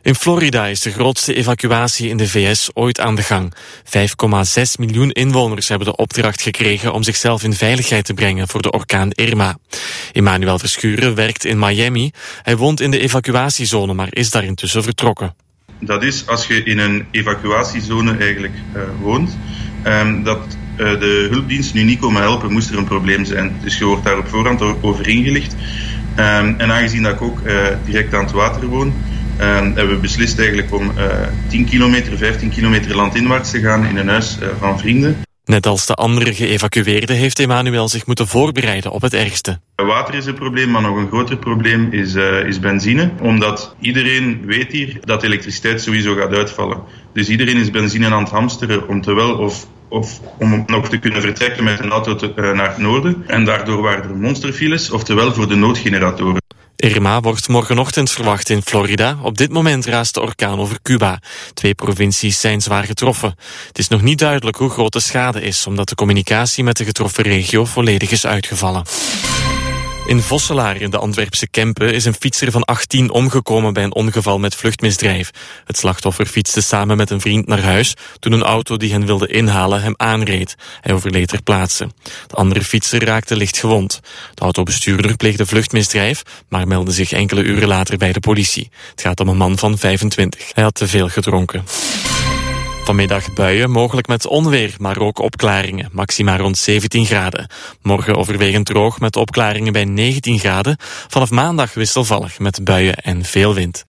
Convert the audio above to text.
In Florida is de grootste evacuatie in de VS ooit aan de gang. 5,6 miljoen inwoners hebben de opdracht gekregen om zichzelf in veiligheid te brengen voor de orkaan Irma. Emmanuel Verschuren werkt in Miami. Hij woont in de evacuatiezone, maar is daar intussen vertrokken. Dat is als je in een evacuatiezone eigenlijk woont, dat de hulpdiensten nu niet komen helpen moest er een probleem zijn. Dus je wordt daar op voorhand over ingelicht. En aangezien dat ik ook direct aan het water woon, hebben we beslist eigenlijk om 10 kilometer, 15 kilometer landinwaarts te gaan in een huis van vrienden. Net als de andere geëvacueerden heeft Emmanuel zich moeten voorbereiden op het ergste. Water is een probleem, maar nog een groter probleem is benzine. Omdat iedereen weet hier dat elektriciteit sowieso gaat uitvallen. Dus iedereen is benzine aan het hamsteren om om nog te kunnen vertrekken met een auto naar het noorden. En daardoor waren er monsterfiles, oftewel voor de noodgeneratoren. Irma wordt morgenochtend verwacht in Florida. Op dit moment raast de orkaan over Cuba. 2 provincies zijn zwaar getroffen. Het is nog niet duidelijk hoe groot de schade is, omdat de communicatie met de getroffen regio volledig is uitgevallen. In Vosselaar in de Antwerpse Kempen is een fietser van 18 omgekomen bij een ongeval met vluchtmisdrijf. Het slachtoffer fietste samen met een vriend naar huis toen een auto die hen wilde inhalen hem aanreed. Hij overleed ter plaatse. De andere fietser raakte licht gewond. De autobestuurder pleegde vluchtmisdrijf, maar meldde zich enkele uren later bij de politie. Het gaat om een man van 25. Hij had te veel gedronken. Vanmiddag buien, mogelijk met onweer, maar ook opklaringen. Maxima rond 17 graden. Morgen overwegend droog met opklaringen bij 19 graden. Vanaf maandag wisselvallig met buien en veel wind.